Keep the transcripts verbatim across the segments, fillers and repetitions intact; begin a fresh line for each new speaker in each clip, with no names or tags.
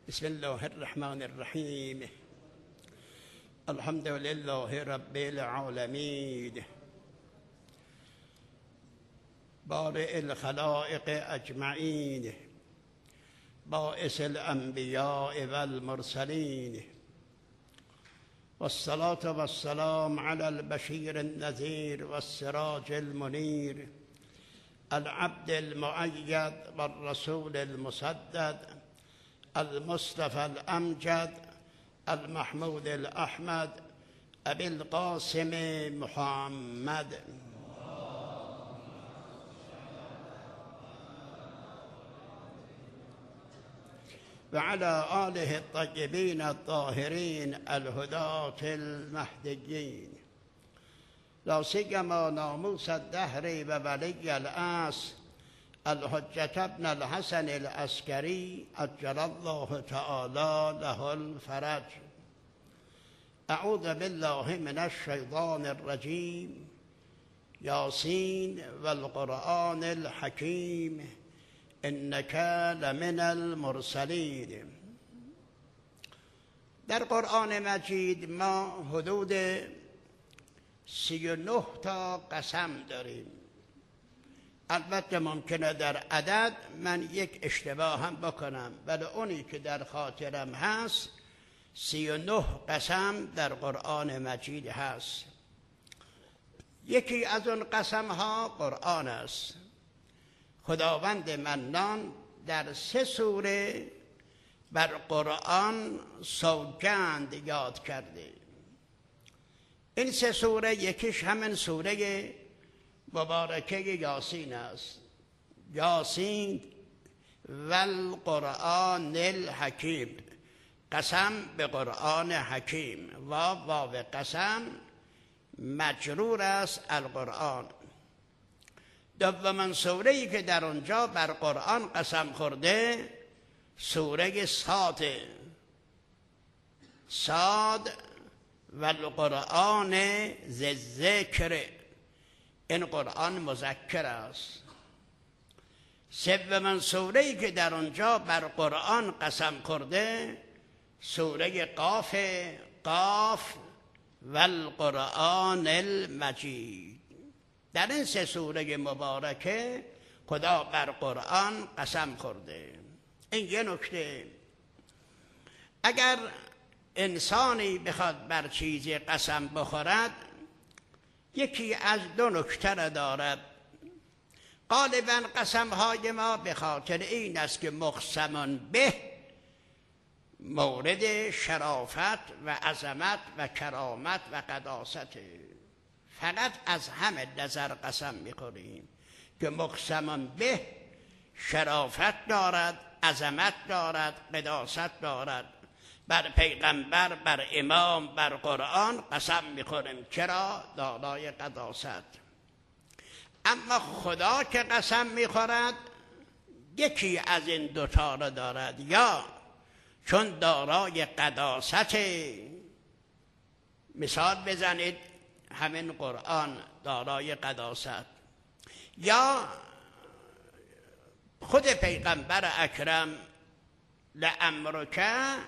بسم الله الرحمن الرحیم. الحمد لله رب العالمین، بارئ الخلائق اجمعین، باعث الانبیاء والمرسلین، والصلاة والسلام علی البشیر النذیر والسراج المنیر، العبد المؤید والرسول المسدد، المصطفى الأمجد، المحمود الأحمد، أبي القاسم محمد. وعلى آله الطيبين الطاهرين الهداة المهديين، لا سيما ناموس الدهر وولي العصر الحجة ابن الحسن العسكري عجل الله تعالى له الفرج. أعوذ بالله من الشيطان الرجيم. ياسين والقرآن الحكيم إنك لمن المرسلين. در قرآن مجید ما حدود سی و نه تا قسم داریم. البته ممکنه در عدد من یک اشتباه هم بکنم، ولی اونی که در خاطرم هست سی و نه قسم در قرآن مجید هست. یکی از اون قسم ها قرآن است. خداوند منان در سه سوره بر قرآن سوگند یاد کرده. این سه سوره یکیش همین سوره مبارکه یاسین است. یاسین والقرآن الحکیم، قسم به قرآن حکیم. و واو قسم مجرور است القرآن. دومین سوره‌ای که در اونجا بر قرآن قسم خورده سوره صاد. صاد والقرآن ذی الذکر، این قرآن مذکر است. سومین سوره‌ای که در آنجا بر قرآن قسم خورده سوره قاف. قاف والقرآن المجید. در این سه سوره مبارکه خدا بر قرآن قسم خورده. این یه نکته. اگر انسانی بخواد بر چیزی قسم بخورد یکی از دو نکته را دارد. غالبا قسم‌های ما به خاطر این است که مقسم به مورد شرافت و عظمت و کرامت و قداست. فقط از همه نظر قسم می‌خوریم که مقسم به شرافت دارد، عظمت دارد، قداست دارد. بر پیغمبر، بر امام، بر قرآن قسم میخوریم. چرا؟ دارای قداست. اما خدا که قسم میخورد یکی از این دوتا را دارد، یا چون دارای قداست، مثال بزنید همین قرآن دارای قداست، یا خود پیغمبر اکرم لعمرک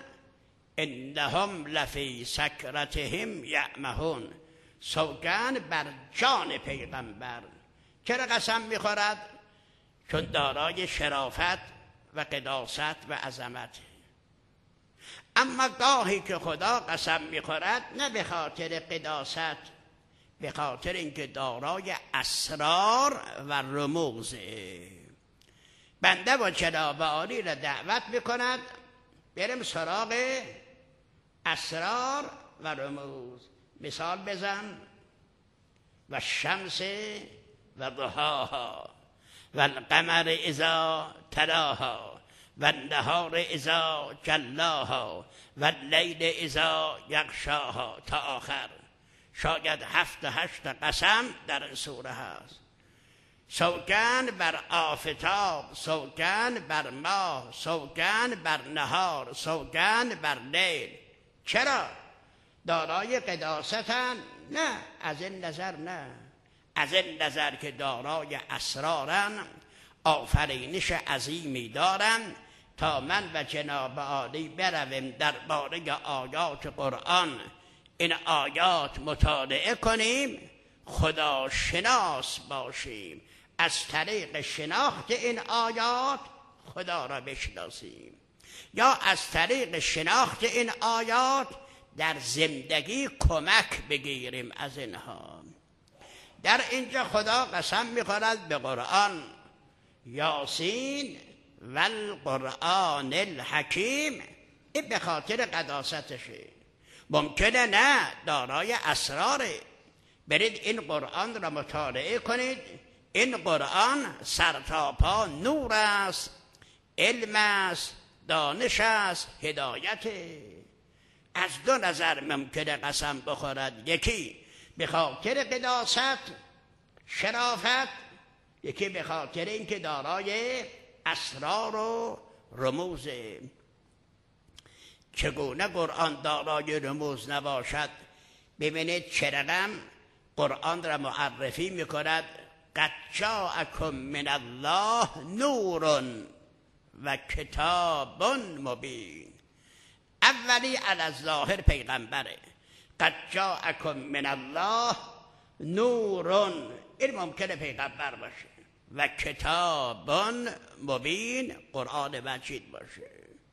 انهم لفی سکرتهم یعمهون، سوگند بر جان پیغمبر. چرا قسم میخورد؟ چون دارای شرافت و قداست و عظمت. اما گاهی که خدا قسم میخورد نه به خاطر قداست، به خاطر اینکه دارای اسرار و رموزه. بنده و جناب عالی را دعوت میکند بریم سراغ اسرار و رموز. مثال بزن: و شمس و ضحاها و القمر اذا تلاها و النهار اذا جلاها و اللیل اذا یغشاها تا آخر. شاید هفت هشت قسم در این سوره هست. سوگند بر آفتاب، سوگند بر ماه، سوگند بر نهار، سوگند بر لیل. چرا؟ دارای قداستن؟ نه، از این نظر نه. از این نظر که دارای اسرارن، آفرینش عظیمی دارن تا من و جناب عالی برویم درباره آیات قرآن این آیات مطالعه کنیم، خدا شناس باشیم، از طریق شناخت این آیات خدا را بشناسیم، یا از طریق شناخت این آیات در زندگی کمک بگیریم از اینها. در اینجا خدا قسم می‌خورد به قرآن، یاسین و القرآن الحکیم. این به خاطر قداستشه. ممکنه نه دارای اسراره، برید این قرآن را مطالعه کنید. این قرآن سرتاپا نور است، علم است، دانش است، هدایت. از دو نظر ممکنه قسم بخورد، یکی به خاطر قداست شرافت، یکی به خاطر اینکه دارای اسرار و رموزه. چگونه قرآن دارای رموز نباشد؟ ببینید چه رقم قرآن را معرفی میکند: قد جاءکم من الله نور و کتاب مبین. اولی علی الظاهر پیغمبره. قد جاءکم من الله نور، این ممکنه پیغمبر باشه، و کتاب مبین، قرآن مجید باشه.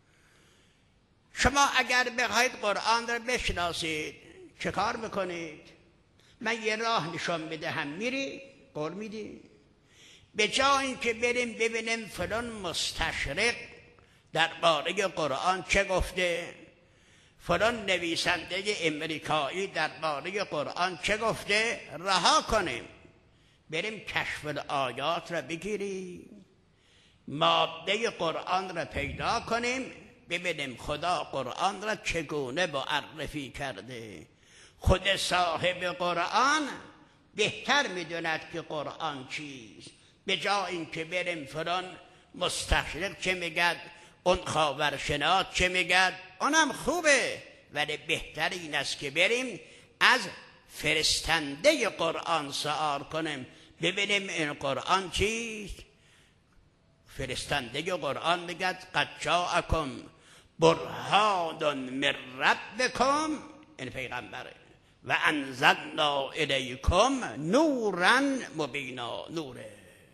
شما اگر بخواید قرآن را بشناسید چه کار میکنید؟ من یه راه نشان میدهم، میری قول میدی. به جای اینکه بریم ببینیم فلان مستشرق درباره قرآن چه گفته، فلان نویسنده امریکایی درباره قرآن چه گفته، رها کنیم بریم کشف الآیات را بگیریم، ماده قرآن را پیدا کنیم، ببینیم خدا قرآن را چگونه معرفی کرده. خود صاحب قرآن بهتر میدوند که قرآن چیست. به جای اینکه بریم فلان مستشرق چه میگد، اون خاورشناس چه میگد، اونم خوبه، ولی بهتر این است که بریم از فرستنده قرآن سوال کنیم، ببینیم این قرآن چیست. فرستنده قرآن میگد قد جاءکم برهان من ربکم، این پیغمبره، و انزلنا الیکم نورا مبینا. نوره.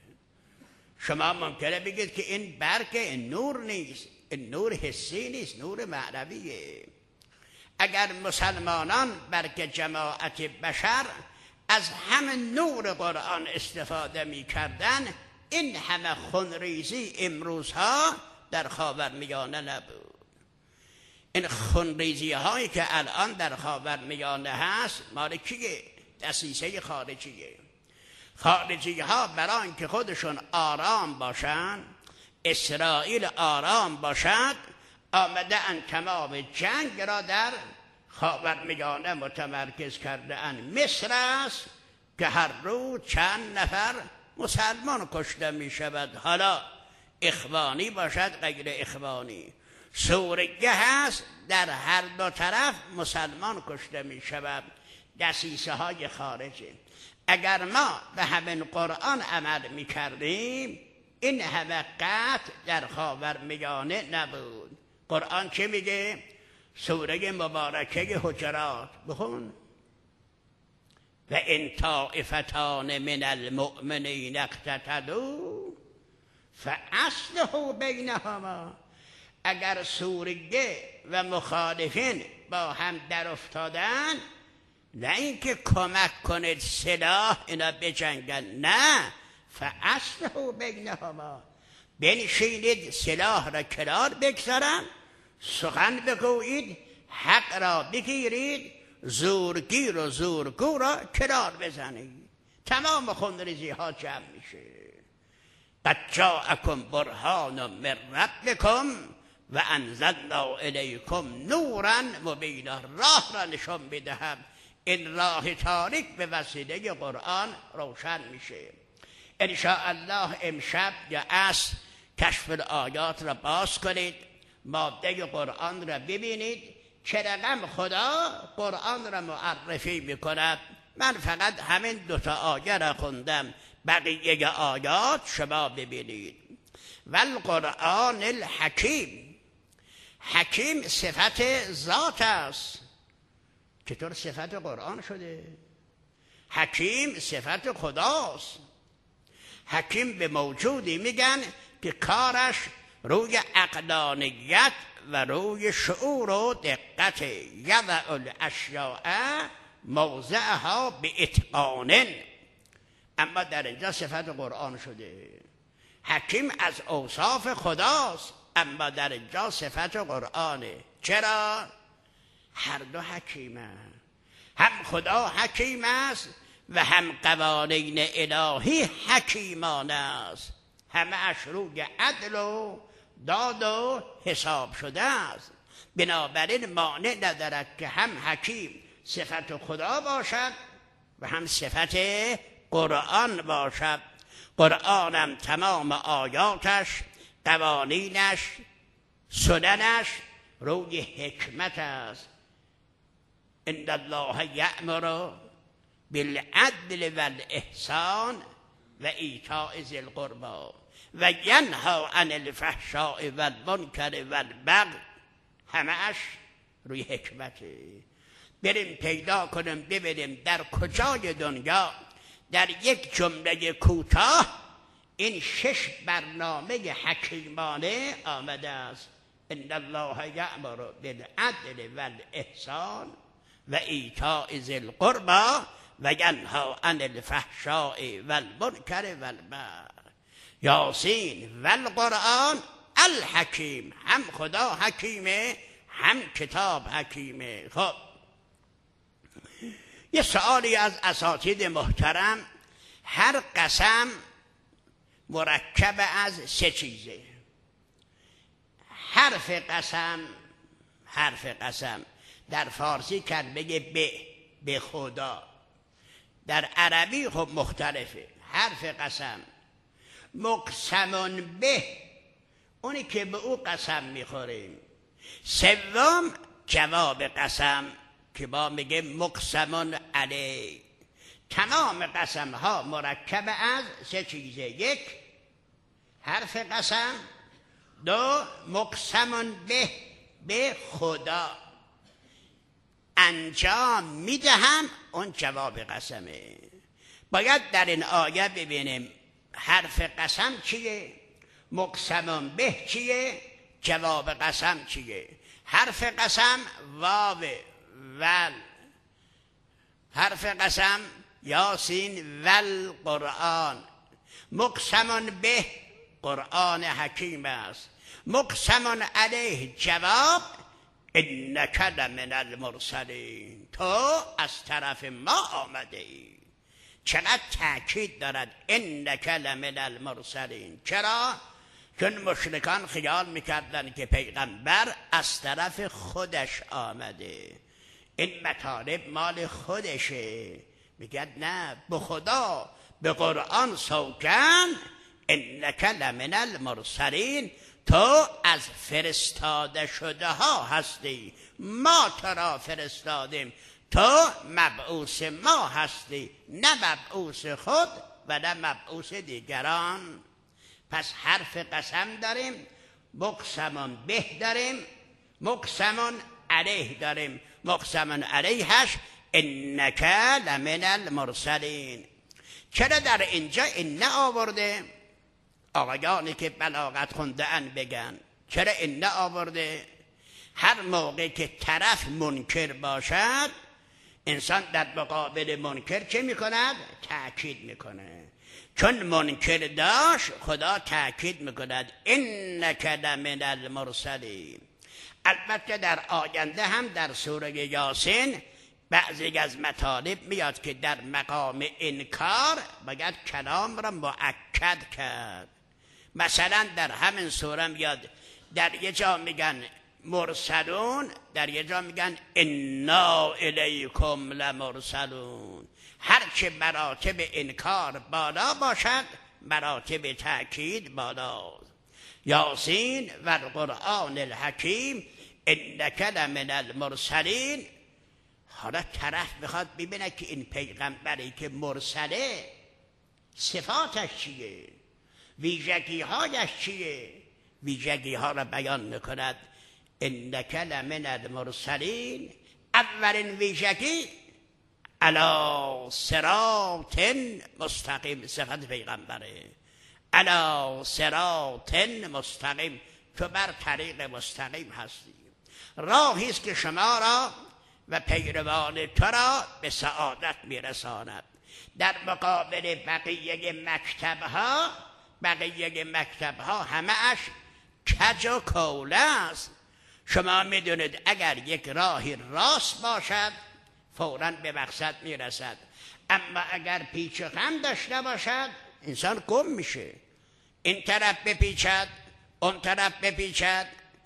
شما ممکنه بگید که این برگ نور نیست، این نور حسی نیست، نور معنویه. اگر مسلمانان برگ جماعت بشر از همه نور قرآن استفاده می کردن، این همه خونریزی امروزها در خاورمیانه نبود. این خونریزی هایی که الان در خاورمیانه هست مال کیه؟ دسیسه خارجیه. خارجی ها برای اینکه خودشون آرام باشن، اسرائیل آرام باشد، آمده ان تمام جنگ را در خاورمیانه متمرکز کرده اند. مصر است که هر روز چند نفر مسلمان کشته می شود، حالا اخوانی باشد غیر اخوانی. سوریه هست در هر دو طرف مسلمان کشته می شود. دسیسه های خارجی. اگر ما به همین قرآن عمل می کردیم این همه قتل در خاورمیانه نبود. قرآن چه میگه؟ سوره مبارکه حجرات بخون. و ان طائفتان من المؤمنین اقتتلوا فاصلحوا بینهما. اگر سوریه و مخالفین با هم در افتادن، نه اینکه کمک کنید سلاح اینا بجنگن، نه، فاصلحوا بینهما، بنشینید سلاح را کنار بگذارن، سخن بگویید، حق را بگیرید، زورگیر و زورگو را کنار بزنید، تمام خونریزی ها جمع میشه. قد جاءکم برهان من ربکم و انزلنا الیکم نورا مبینا. راه را نشان میدهم، این راه تاریک به وسیله قرآن روشن میشه. ان شاء الله امشب یا عصر کشف الآیات را باز کنید، ماده قرآن را ببینید چه رقم خدا قرآن را معرفی میکند. من فقط همین دوتا آیه را خوندم، بقیه آیات شما ببینید. و القرآن الحکیم. حکیم صفت ذات است. چطور صفت قرآن شده؟ حکیم صفت خداست. حکیم به موجودی میگن که کارش روی عقلانیت و روی شعور و دقت، یضع الاشیاء موضعها به اتقان. اما در اینجا صفت قرآن شده. حکیم از اوصاف خداست، اما در اینجا صفت قرآنه. چرا؟ هر دو حکیمه، هم خدا حکیم است و هم قوانین الهی حکیمانه است. همه اش روی عدل و داد و حساب شده است. بنابراین مانع ندارد که هم حکیم صفت خدا باشد و هم صفت قرآن باشد. قرآنم تمام آیاتش، قوانینش، سننش روی حکمت است. ان الله یأمر بالعدل والاحسان و ایتاء ذی القربی و ینهی عن الفحشاء والمنکر والبغی. همه‌اش روی حکمته. بریم پیدا کنیم ببینیم در کجای دنیا در یک جمله کوتاه این شش برنامه حکیمانه آمده است. ان الله یأمر بالعدل والاحسان و ایتاء ذی القربی و ینهی عن الفحشاء والمنکر والبغی. یاسین و القرآن الحکیم. هم خدا حکیمه، هم کتاب حکیمه. خب یه سوالی از اساتید محترم، هر قسم مرکب از سه چیزه. حرف قسم، حرف قسم در فارسی کلمه به، به خدا. در عربی خب مختلفه. حرف قسم مقسمون به، اونی که به او قسم میخوریم. سوم جواب قسم که با میگه مقسمون علیه. تمام قسم ها مرکب از سه چیزه. یک حرف قسم، دو مقسمون به، به خدا. انجام میدهم، اون جواب قسمه. باید در این آیه ببینیم حرف قسم چیه، مقسمون به چیه، جواب قسم چیه. حرف قسم واو ول، حرف قسم یاسین ول قرآن. مقسمون به قرآن حکیم است. مقسمون علیه جواب انک لمن المرسلین، تو از طرف ما آمده ای. چقدر تأکید دارد انک لمن المرسلین. چرا؟ چون مشرکان خیال میکردن که پیغمبر از طرف خودش آمده، این مطالب مال خودشه. میگه نه، به خدا، به قرآن سوگن انک لمن المرسلین، تو از فرستاده شده ها هستی. ما تو را فرستادیم، تو مبعوث ما هستی، نه مبعوث خود و نه مبعوث دیگران. پس حرف قسم داریم، مقسمون به داریم، مقسمون علیه داریم. مقسمون علیهش انک لمن المرسلین. چرا در اینجا این آورده؟ آقایانی که بلاغت خونده ان بگن چرا این آورده؟ هر موقع که طرف منکر باشد، انسان در مقابل منکر چه میکند؟ تأکید میکنه. چون منکر داشت، خدا تأکید میکند انک لمن المرسلین. البته در آینده هم در سوره یاسین بعضی از مطالب میاد که در مقام انکار باید کلام را مؤکد کرد. مثلا در همین سوره میاد، در یه جا میگن مرسلون، در یه جا میگن انا الیکم لمرسلون. هرچه مراتب انکار بالا باشد، مراتب تأکید بالا. یاسین و القرآن الحکیم انک لمن المرسلین. حالا طرف میخواد ببینه که این پیغمبری که مرسله صفاتش چیه. ویژگی هایش چیه؟ ویژگی ها را بیان میکند. انک لمن المرسلین، اولین ویژگی علی صراط مستقیم، صفت پیغمبره. علی صراط مستقیم، تو بر طریق مستقیم هستی. راهی است که شما را و پیروان تو را به سعادت میرساند. در مقابل بقیه مکتبها، بقیه مکتبها همه اش کج و کوله است. شما میدونید اگر یک راهی راست باشد فوراً به مقصد میرسد، اما اگر پیچ و خم داشته باشد انسان گم میشه. این طرف بپیچد اون طرف بپیچد.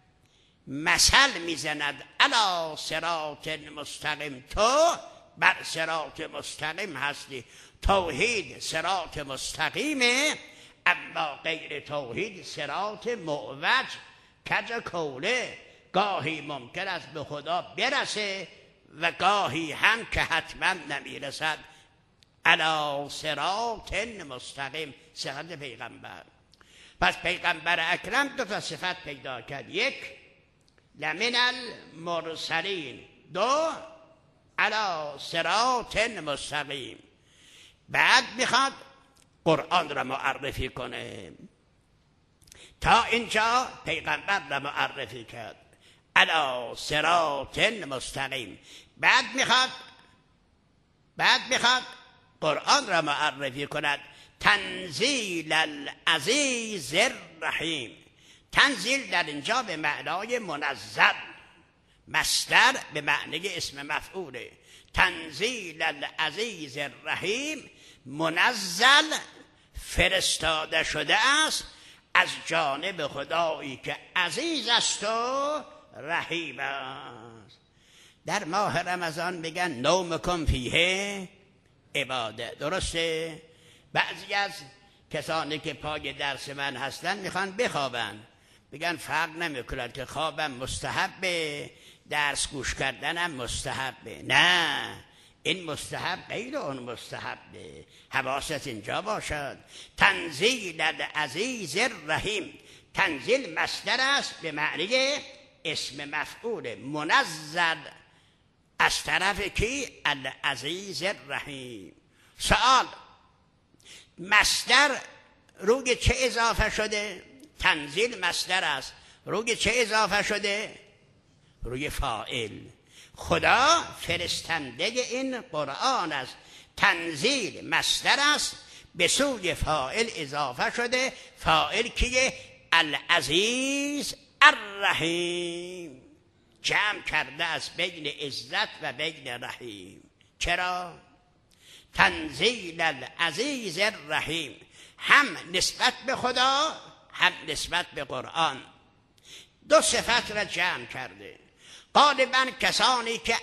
مثل میزند علی صراط مستقیم، تو بر صراط مستقیم هستی. توحید صراط مستقیمه، اما غیر توحید صراط معوج، کج کوله. گاهی ممکن است به خدا برسه و گاهی هم که حتما نمیرسد. علی صراط مستقیم، صفت پیغمبر. پس پیغمبر اکرم دو تا صفت پیدا کرد. یک لمن المرسلین، دو علی صراط مستقیم. بعد میخواد قرآن را معرفی کنه. تا اینجا پیغمبر را معرفی کرد علی صراط مستقیم. بعد میخواد بعد میخواد قرآن را معرفی کند. تنزیل العزیز الرحیم. تنزیل در اینجا به معنای منزل، مصدر به معنی اسم مفعوله. تنزیل العزیز الرحیم، منزل، فرستاده شده است از جانب خدایی که عزیز است و رحیم است. در ماه رمضان میگن نومکم فیه عباده، درسته؟ بعضی از کسانی که پای درس من هستن میخوان بخوابن، بگن فرق نمیکند که خوابم مستحبه، درس گوش کردنم مستحبه. نه، این مستحب غیر اون مستحبه. حواست اینجا باشد. تنزیل العزیز الرحیم. تنزیل مصدر است به معنی اسم مفعول، منزل از طرف کی؟ العزیز الرحیم. سوال، مصدر روی چه اضافه شده؟ تنزیل مصدر است، روی چه اضافه شده؟ روی فاعل. خدا فرستنده این قرآن است. تنزیل مصدر است، به سوی فاعل اضافه شده. فاعل کیه؟ العزیز الرحیم. جمع کرده از بین عزت و بین رحیم. چرا؟ تنزیل العزیز الرحیم، هم نسبت به خدا هم نسبت به قرآن. دو صفت را جمع کرده. غالباً کسانی که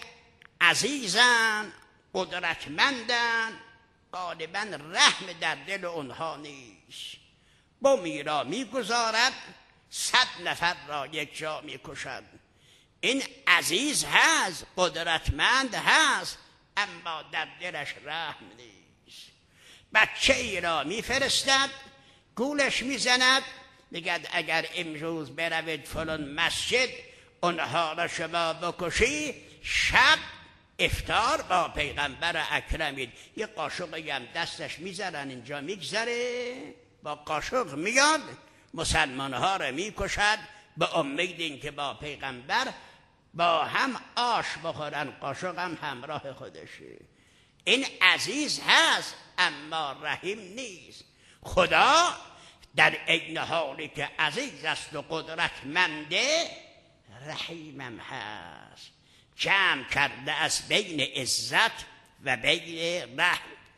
عزیزن، قدرتمندن، غالباً رحم در دل اونها نیست. با میرا میگذارد، صد نفر را یک جا میکشد. این عزیز هست، قدرتمند هست، اما در دلش رحم نیست. بچه ای را میفرستد، گولش میزند، میگد اگر امروز بروید فلان مسجد اونها را شما بکشی، شب افطار با پیغمبر اکرمید. یه قاشقی هم دستش میذارن اینجا میگذره، با قاشق میاد مسلمان ها را میکشد به امید این که با پیغمبر با هم آش بخورن، قاشق هم همراه خودشه. این عزیز هست اما رحیم نیست. خدا در عین حالی که عزیز است و قدرتمنده، رحیمم هست. جمع کرده از بین عزت و بین رحم.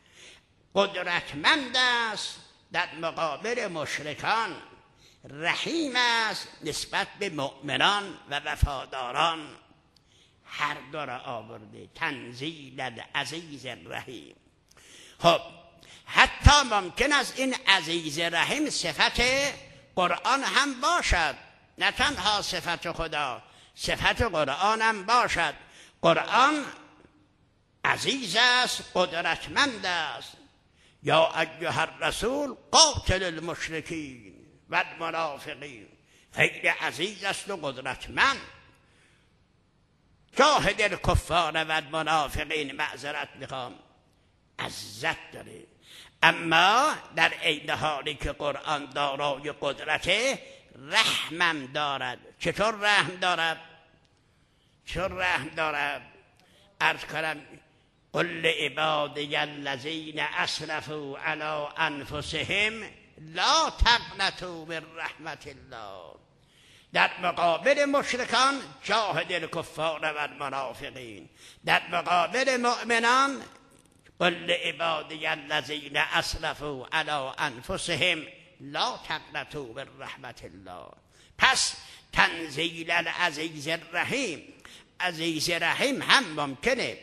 قدرتمند است در مقابل مشرکان، رحیم است نسبت به مؤمنان و وفاداران. هر دو را آورده. تنزیل العزیز الرحیم. خب حتی ممکن است این عزیز رحیم صفت قرآن هم باشد، نه تنها صفت خدا، صفت قرآن هم باشد. قرآن عزیز است، قدرتمند است. یا ایها الرسول قاتل المشرکین و المنافقین، خیلی عزیز است و قدرتمند. جاهد الکفار و المنافقین، معذرت میخوام، عزت داره، اما در عین حالی که قرآن دارای قدرته رحمم دارد. چطور رحم دارد؟ چطور رحم دارد؟ عرض کنم قل لعبادی الذین اسرفوا علی انفسهم لا تقنطوا من رحمت الله. در مقابل مشرکان جاهد الکفار و المنافقین، در مقابل مؤمنان قل لعبادی الذین اسرفوا علی انفسهم لا تقنطوا من رحمت الله. پس تنزیل العزیز الرحیم، عزیز رحیم هم ممکنه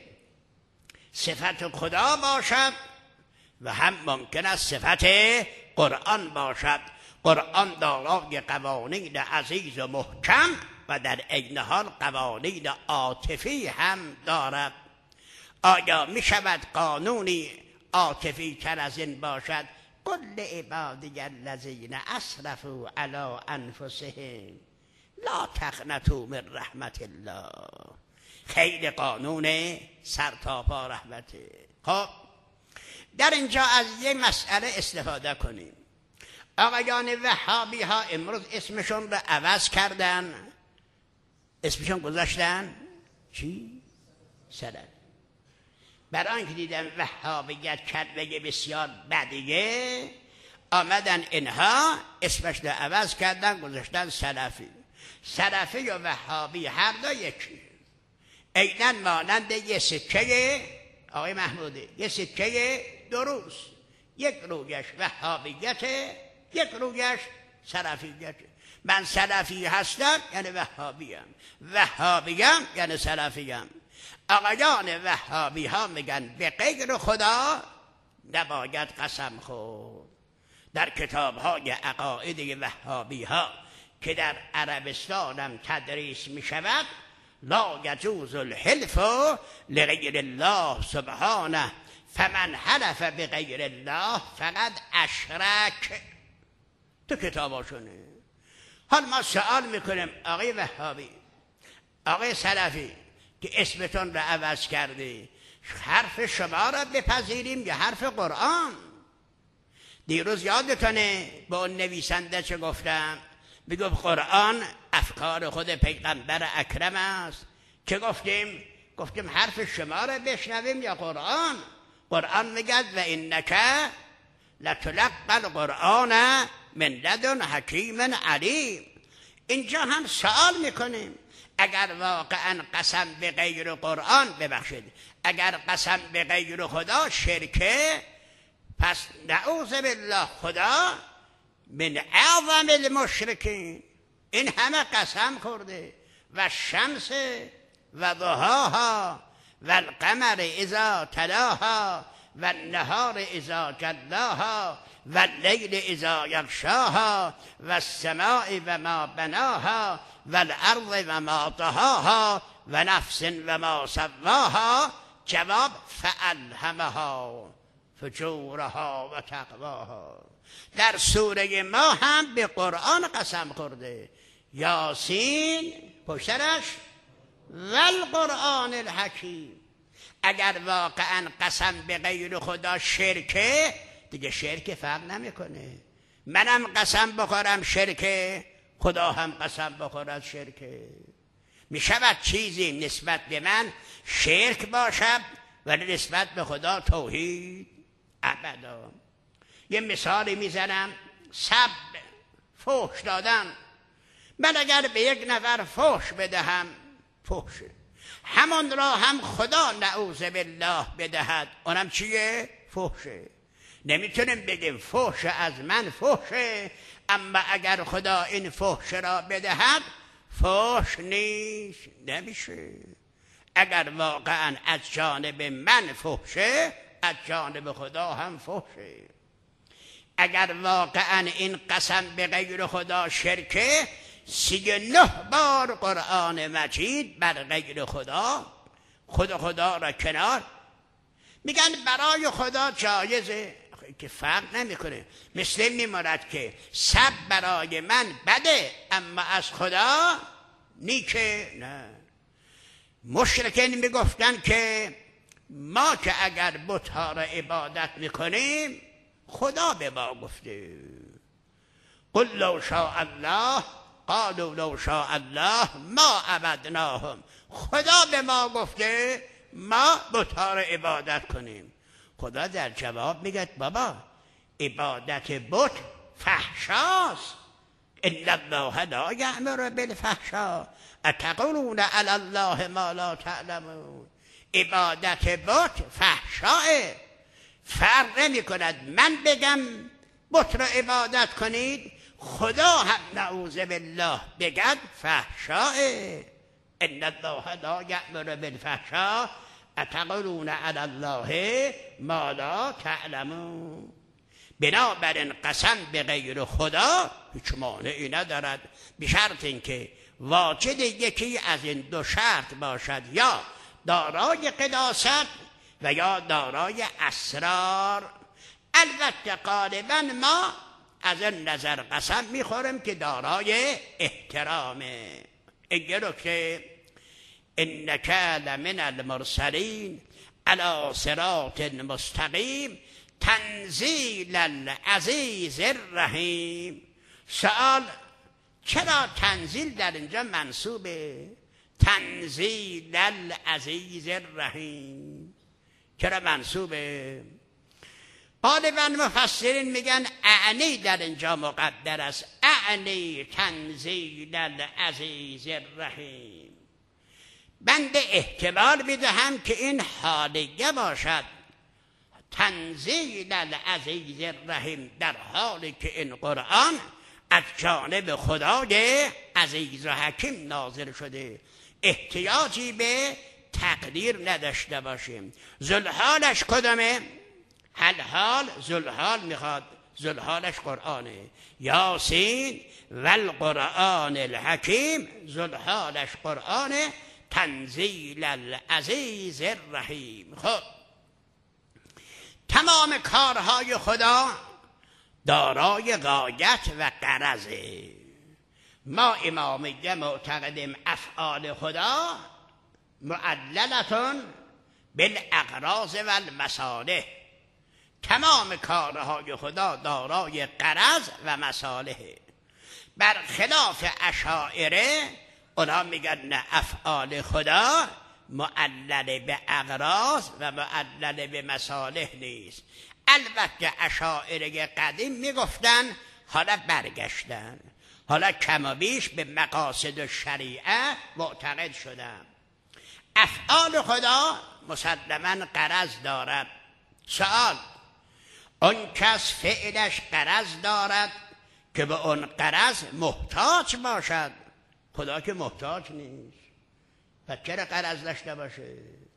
صفت خدا باشد و هم ممکن است صفت قرآن باشد. قرآن دارای قوانین عزیز و محکم و در عین حال قوانین عاطفی هم دارد. آیا می شود قانونی عاطفی تر از این باشد؟ قل لعبادی الذین اسرفوا علی انفسهم لا تقنطوا من رحمت الله. خیلی قانون سرتاپا رحمته. خب در اینجا از یه مسئله استفاده کنیم. آقایان وهابی ها امروز اسمشون رو عوض کردن، اسمشون گذاشتن چی؟ سلف. برای اینکه دیدن وهابیت کلمه بسیار بدیه، آمدن اینها اسمش رو عوض کردن گذاشتن سلفی. سلفی و وهابی هر دو یکی، عیناً مانند یه سکه آقای محمودی، یه سکه دروست، یک رویش وهابیت، یک رویش سلفیت. من سلفی هستم یعنی وهابیم، وهابیم یعنی سلفیم. آقایان وهابی ها میگن به غیر خدا نباید قسم خورد. در کتاب های عقاید وهابی ها که در عربستان هم تدریس می شود، لا یجوز الحلف لغیر الله سبحانه فمن حلف بغیر الله فقد اشرک. تو کتاباشونه. حال ما سوال میکنیم آقای وهابی، آقای سلفی که اسمتون رو عوض کرده، حرف شما را بپذیریم یا حرف قرآن؟ دیروز یادتونه با اون نویسنده چه گفتم؟ میگفت قرآن افکار خود پیغمبر اکرم است. چه گفتیم؟ گفتیم حرف شما را بشنویم یا قرآن؟ قرآن میگه و انک لتلقی القرآن من لدن حکیم علیم. اینجا هم سوال میکنیم اگر واقعا قسم به غیر قرآن، ببخشید، اگر قسم به غیر خدا شرکه، پس نعوذ بالله خدا من اعظم المشرکین. این همه قسم خورده و شمس و ضحاها و القمر اذا تلاها و النهار اذا جلاها و اللیل اذا یغشاها و السماء و ما بناها و الارض و ما طحاها و نفس و ما سواها. جواب فالهمها فجورها و تقواها. در سوره ما هم به قرآن قسم خورده، یاسین پشترش و القرآن الحکیم. اگر واقعا قسم به غیر خدا شرکه، دیگه شرک فرق نمیکنه. منم قسم بخورم شرکه، خدا هم قسم بخورد شرکه. می شود چیزی نسبت به من شرک باشد ولی نسبت به خدا توحید؟ ابدا. یه مثالی میزنم، سب، فحش دادن. من اگر به یک نفر فحش بدهم، فحشه، همون را هم خدا نعوذ بالله بدهد، اونم چیه؟ فحشه. نمیتونیم بگیم فحش از من فحشه، اما اگر خدا این فحش را بدهد فحش نیست، نمیشه. اگر واقعا از جانب من فحشه، از جانب خدا هم فحشه. اگر واقعا این قسم به غیر خدا شرکه، سی و نه بار قرآن مجید بر غیر خدا، خود خدا را کنار میگن برای خدا جایزه. که فرق نمیکنه. مثل میمارد که سب برای من بده اما از خدا نیکه. نه، مشرکین میگفتن که ما که اگر بت‌ها را عبادت میکنیم خدا به ما گفته قل لو شاء الله قالوا لو شاء الله ما عبدناهم. خدا به ما گفته ما بت‌ها را عبادت کنیم. خدا در جواب میگه بابا عبادت بت فحشاست. ان الله لا یأمر بالفحشاء اتقولون علی الله ما لا تعلمون. عبادت بت فحشاء. فرق نمی کند من بگم بت را عبادت کنید، خدا هم نعوذ بالله بگد فحشاء. ان الله لا یأمر بالفحشاء اتقولون علی الله ما لا تعلمون. بنابراین قسم به غیر خدا هیچ مانعی ندارد، به شرط اینکه واجد یکی از این دو شرط باشد، یا دارای قداست و یا دارای اسرار. البته غالبا ما از این نظر قسم میخوریم که دارای احترامه. این نکته انک لمن المرسلین علی صراط مستقیم تنزیل العزیز الرحیم. سوال چرا تنزیل در اینجا منصوبه؟ تنزیل العزیز الرحیم چرا منصوبه؟ غالبا مفسرین میگن اعنی در اینجا مقدر است، اعنی تنزیل العزیز الرحیم. بنده احتمال میدهم که این حالیه باشد، تنزیل العزیز الرحیم، در حالی که این قرآن از جانب خدای عزیز و حکیم نازل شده، احتیاجی به تقدیر نداشته باشیم. ذوالحالش کدامه؟ هل حال ذوالحال میخواد، ذوالحالش قرآنه. یاسین و القرآن الحکیم، ذوالحالش قرآنه. تنزیل العزیز الرحیم. خب تمام کارهای خدا دارای غایت و غرضه. ما امامیه معتقدیم افعال خدا معللتون بالاغراض و المصالح. تمام کارهای خدا دارای غرض و مصالحه. برخلاف اشاعره، اونا میگن نه، افعال خدا معلل به اغراض و معلل به مصالح نیست. البته اشاعره قدیم میگفتن، حالا برگشتن، حالا کم و بیش به مقاصد شریعه معتقد شدن. افعال خدا مسلماً غرض دارد. سوال اون کس فعلش غرض دارد که به اون غرض محتاج باشد. خدا که محتاج نیست، پس چرا غرض داشته باشه؟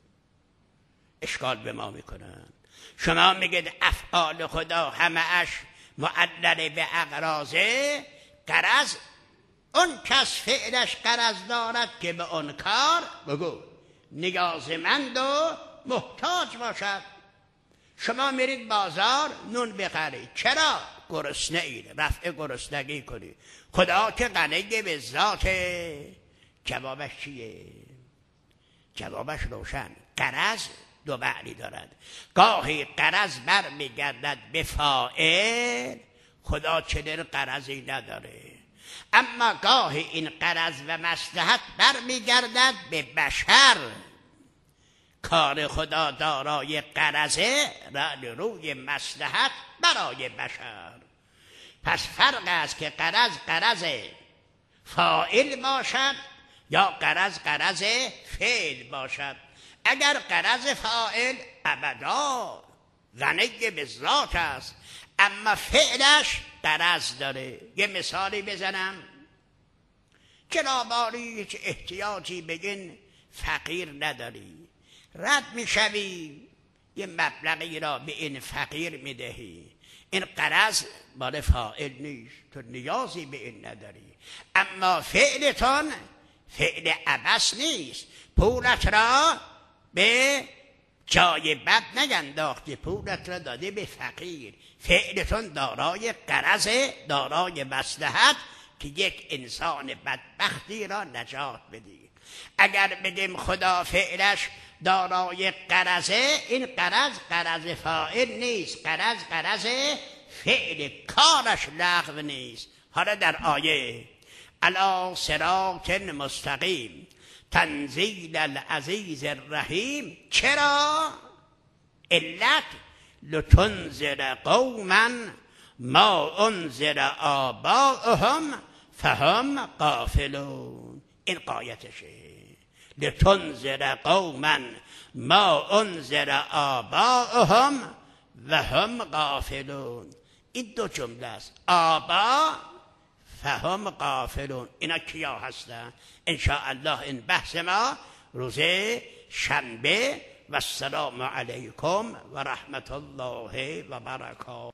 اشکال به ما میکنن. شما میگید افعال خدا همه اش معلل به اغراضه، غرض اون کس فعلش غرض دارد که به اون کار بگو نیازمند و محتاج باشد. شما میرید بازار نون بخرید، چرا؟ گرسنه اید، رفع گرسنگی کنید. خدا که غنی به ذات، جوابش چیه؟ جوابش روشن. غرض دو معنی دارد. گاهی غرض بر میگردد به فاعل، خدا چنین غرضی نداره. اما گاهی این غرض و مصلحت بر میگردد به بشر. کار خدا دارای غرضه روی مصلحت برای بشر. پس فرق است که غرض غرض فاعل باشد یا غرض غرض فعل باشد. اگر غرض فاعل ابدا غنی به ذات است، اما فعلش غرض داره. یه مثالی بزنم. جنابالی هیچ احتیاجی بگین فقیر نداری، رد میشوی یه مبلغی را به این فقیر میدهی، این غرض مال فاعل نیست، تو نیازی به این نداری. اما فعلتون فعل عبث نیست، پولت را به جای بد نگنداختی، پولت را داده به فقیر. فعلتون دارای غرض، دارای مصلحت که یک انسان بدبختی را نجات بدی. اگر بگیم خدا فعلش دارای غرضه، این غرض غرض فاعل نیست، غرض غرض فعل، کارش لغو نیست. حالا در آیه علی صراط مستقیم تنزیل العزیز الرحیم، چرا؟ علت لتنذر قوما ما انذر آباؤهم فهم غافلون. این قایتشه، لتنذر قوما ما انذر آباؤهم و هم غافلون. این دو جمله است، آبا فهم غافلون. اینا کیا هستن؟ انشاءالله این بحث ما روز شنبه. و السلام علیکم و رحمت الله و برکاته.